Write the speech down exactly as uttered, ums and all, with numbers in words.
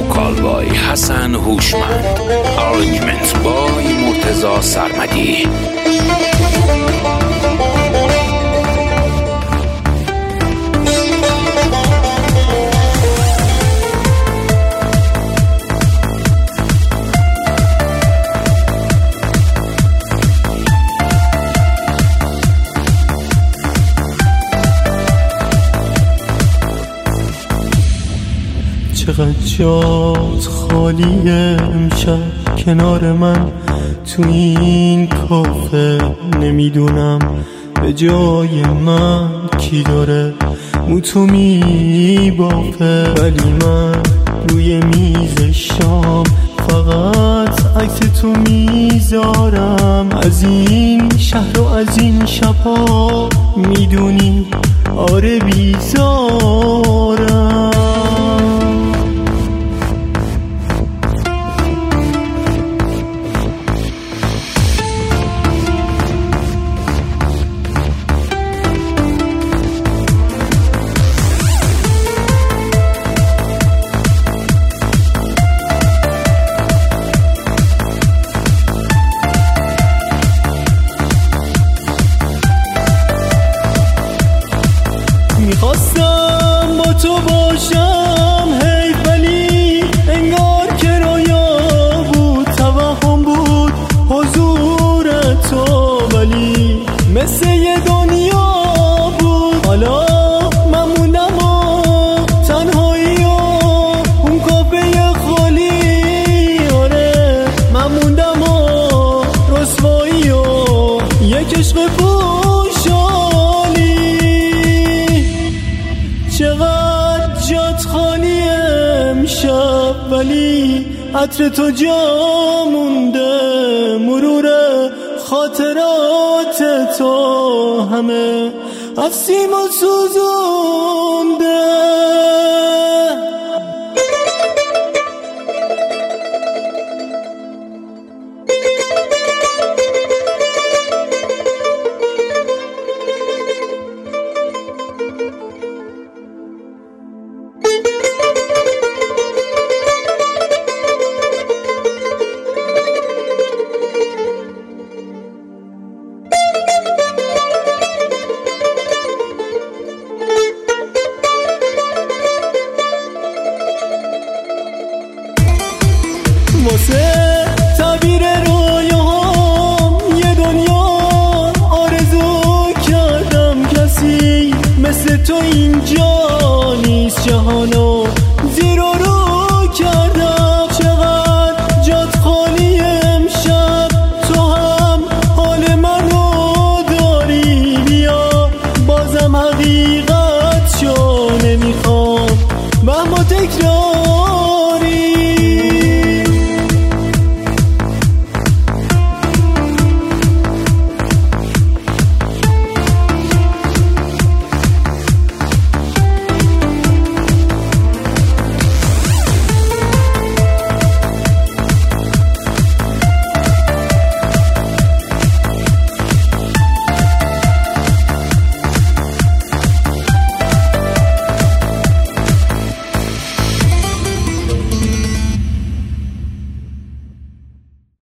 وکال بای حسن هوشمند، آرنجمنت بای مرتضی سرمدی. چقدر جات خالیه امشب کنار من تو این کافه، نمیدونم به جای من کی داره موتو میبافه، ولی من روی میز شام فقط عکس تو میذارم، از این شهر و از این شبها میدونی آره بیزارم. میخواستم با تو باشم هی، ولی انگار که رویا بود، توهم بود حضور تو، ولی مثل یه دنیا بود. حالا من موندم و تنهایی و اون کافه خالی، آره من موندم و رسوایی و یک عشق چقدر جات خالی امشب، ولی عطر تو جا مونده، مرور خاطرات تو همه افسیم و سوزونده. واسه تعبیر رویاهام یه دنیا آرزو کردم، کسی مثل تو اینجا نیست، جهانو زیر و رو کردم. چقدر جات خالی امشب، تو هم حال منو داری، بیا بازم حقیقت